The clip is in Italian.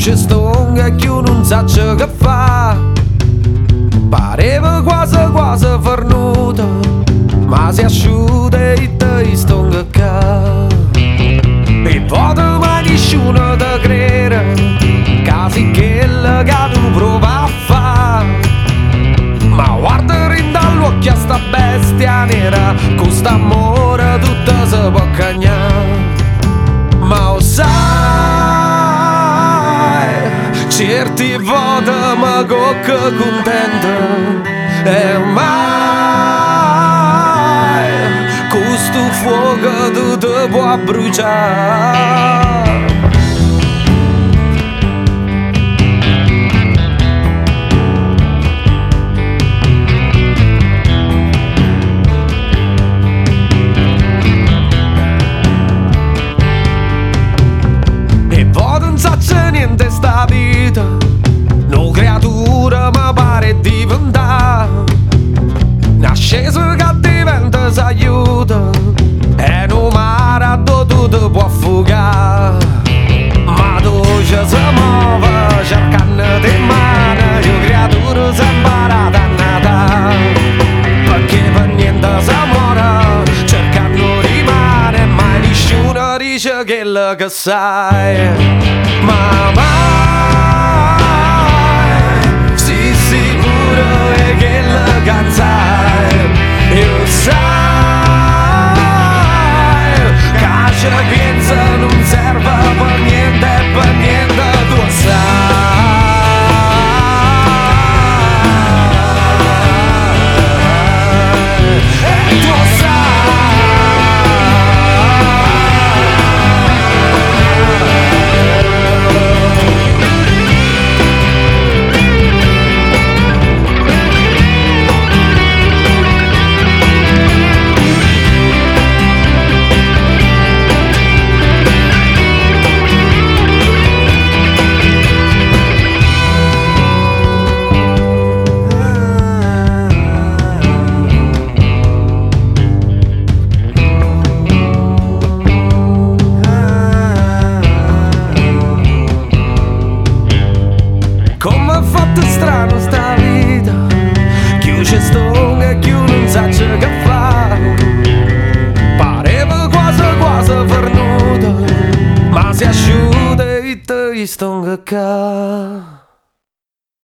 c'è stonga e chiù non sa ciò che fa. Pareva quasi quasi fornuta, ma si asciuga e te stonga ca. E vado mai nessuno da credere, casi che tu prova a fa. Ma guarda in dall'occhio a sta bestia nera, con st'amore tutta si può cagnare. Ma lo sai, certi volte ma cocca contenta e mai questo fuoco tu ti può bruciare. Niente sta vita, no creatura mi pare diventare. Nasceso che diventa s'aiuta e no mare dove tu ti può affogare. Ma tu ci si muove cercando di mano, io creatura si impara a natare. Perché per niente si muore cercando rimane, mai nessuno dice che lo che sai. Ma mai si sicuro è che la canzai. Io sai che ci pensa non serve per niente tu sai. E tu sai. Strano sta vita, chiù c'è stonga e chiù non sa ciò che fa. Pareva quasi quasi fornuta, ma si asciuga e te stonga ca.